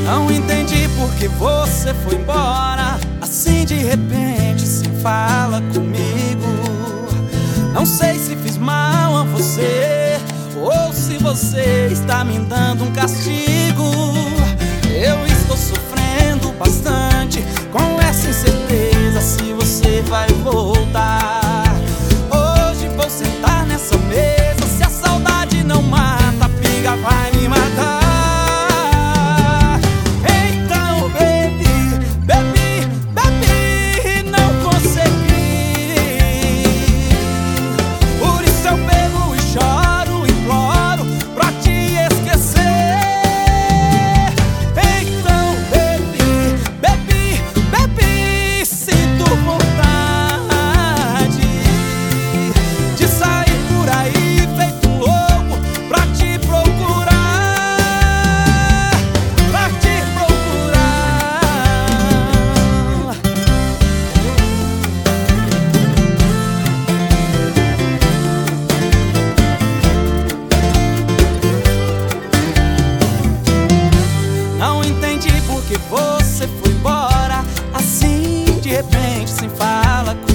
Não entendi por que você foi embora assim de repente, sem fala comigo. Não sei se fiz mal a você ou se você está me dando um castigo. Eu estou sofrendo bastante com essa incerteza se você vai voltar. Hoje vou sentar nessa mesa, se a saudade não mata, a briga vai me matar. Você foi embora assim de repente, sem fala